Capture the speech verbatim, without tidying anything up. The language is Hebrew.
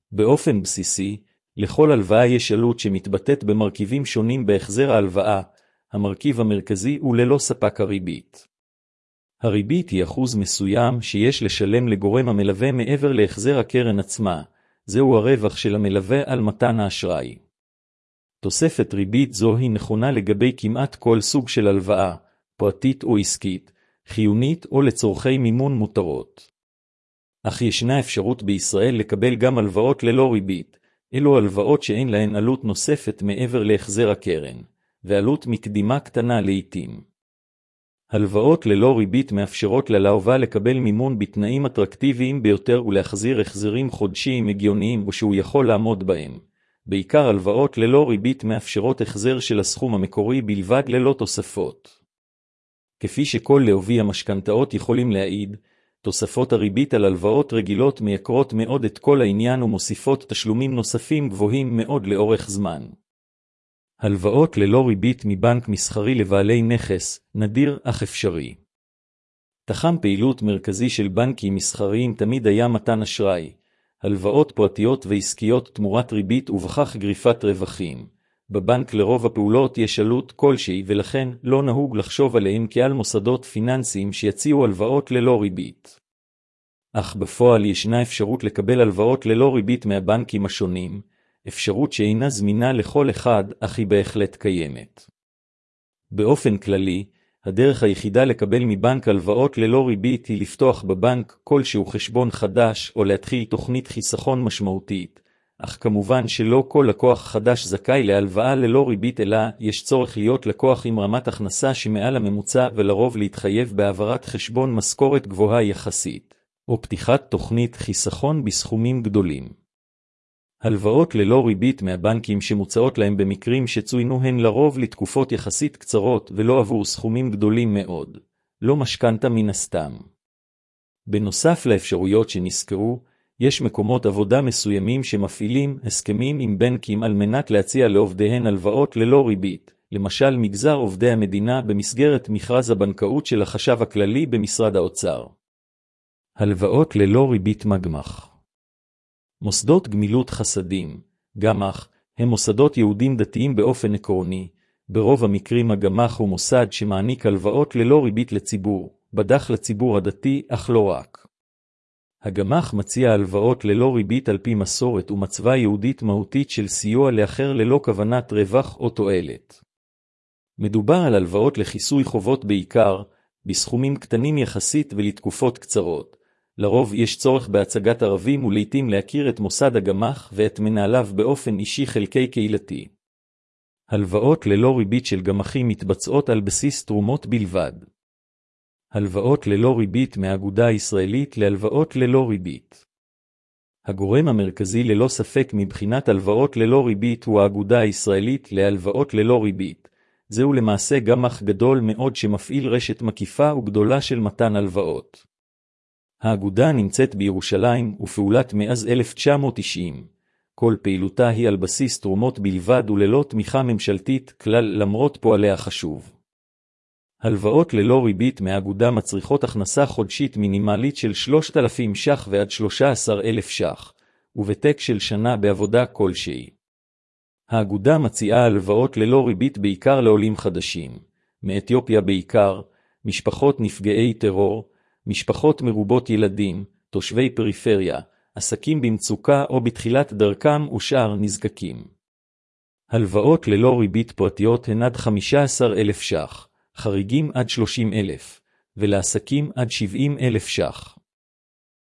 באופן בסיסי, לכל הלוואה יש עלות שמתבטאת במרכיבים שונים בהחזר ההלוואה. המרכיב המרכזי הוא ללא ספק הריבית. הריבית היא אחוז מסוים שיש לשלם לגורם המלווה מעבר להחזר הקרן עצמה. זהו הרווח של המלווה על מתן האשראי. תוספת ריבית זו היא נכונה לגבי כמעט כל סוג של הלוואה, פרטית או עסקית, חיונית או לצורכי מימון מותרות. אך ישנה אפשרות בישראל לקבל גם הלוואות ללא ריבית, אלו הלוואות שאין להן עלות נוספת מעבר להחזר הקרן, ועלות מקדימה קטנה לעתים. הלוואות ללא ריבית מאפשרות ללווה לקבל מימון בתנאים אטרקטיביים ביותר ולהחזיר החזרים חודשיים הגיוניים ושהוא יכול לעמוד בהם. בעיקר הלוואות ללא ריבית מאפשרות החזר של הסכום המקורי בלבד ללא תוספות. כפי שכל לווי המשכנתאות יכולים להעיד, תוספות הריבית על הלוואות רגילות מייקרות מאוד את כל העניין ומוסיפות תשלומים נוספים גבוהים מאוד לאורך זמן. הלוואות ללא ריבית מבנק מסחרי לבעלי נכס, נדיר אך אפשרי. תחם פעילות מרכזי של בנקים מסחריים תמיד היה מתן אשראי, הלוואות פרטיות ועסקיות תמורת ריבית ובכך גריפת רווחים. בבנק לרוב הפעולות יש עלות כלשהי ולכן לא נהוג לחשוב עליהם כעל מוסדות פיננסיים שיציעו הלוואות ללא ריבית. אך בפועל ישנה אפשרות לקבל הלוואות ללא ריבית מהבנקים השונים, אפשרות שאינה זמינה לכל אחד אך היא בהחלט קיימת. באופן כללי, הדרך היחידה לקבל מבנק הלוואות ללא ריבית היא לפתוח בבנק כלשהו חשבון חדש או להתחיל תוכנית חיסכון משמעותית, אך כמובן שלא כל לקוח חדש זכאי להלוואה ללא ריבית אלא יש צורך להיות לקוח עם רמת הכנסה שמעל הממוצע ולרוב להתחייב בהעברת חשבון משכורת גבוהה יחסית, או פתיחת תוכנית חיסכון בסכומים גדולים. הלוואות ללא ריבית מהבנקים שמוצעות להם במקרים שצוינו הן לרוב לתקופות יחסית קצרות ולא עבור סכומים גדולים מאוד, לא משכנתה מן הסתם. בנוסף לאפשרויות שנזכרו, יש מקומות עבודה מסוימים שמפעילים הסכמים עם בנקים על מנת להציע לעובדיהן הלוואות ללא ריבית, למשל מגזר עובדי המדינה במסגרת מכרז הבנקאות של החשב הכללי במשרד האוצר. הלוואות ללא ריבית מגמ"ח. מוסדות גמילות חסדים, גמ"ח, הם מוסדות יהודים דתיים באופן עקרוני. ברוב המקרים הגמ"ח הוא מוסד שמעניק הלוואות ללא ריבית לציבור, בדרך לציבור הדתי, אך לא רק. הגמ"ח מציע הלוואות ללא ריבית על פי מסורת ומצווה יהודית מהותית של סיוע לאחר ללא כוונת רווח או תועלת. מדובר על הלוואות לכיסוי חובות בעיקר, בסכומים קטנים יחסית ולתקופות קצרות. לרוב יש צורך בהצגת ערבים ולעיתים להכיר את מוסד הגמ"ח ואת מנהליו באופן אישי חלקי קהילתי. הלוואות ללא ריבית של גמ"חים מתבצעות על בסיס תרומות בלבד. הלוואות ללא ריבית מהאגודה הישראלית להלוואות ללא ריבית. הגורם המרכזי ללא ספק מבחינת הלוואות ללא ריבית הוא האגודה הישראלית להלוואות ללא ריבית. זהו למעשה גמ"ח גדול מאוד שמפעיל רשת מקיפה וגדולה של מתן הלוואות. האגודה נמצאת בירושלים ופעולת מאז אלף תשע מאות תשעים. כל פעילותה היא על בסיס תרומות בלבד וללא תמיכה ממשלתית כלל למרות פועליה חשוב. הלוואות ללא ריבית מהאגודה מצריכות הכנסה חודשית מינימלית של שלושת אלפים ש"ח ועד שלושה עשר אלף ש"ח, ובתק של שנה בעבודה כלשהי. האגודה מציעה הלוואות ללא ריבית בעיקר לעולים חדשים, מאתיופיה בעיקר, משפחות נפגעי טרור, משפחות מרובות ילדים, תושבי פריפריה, עסקים במצוקה או בתחילת דרכם ושאר נזקקים. הלוואות ללא ריבית פרטיות הן עד חמישה עשר אלף ש"ח, חריגים עד שלושים אלף, ולעסקים עד שבעים אלף ש"ח.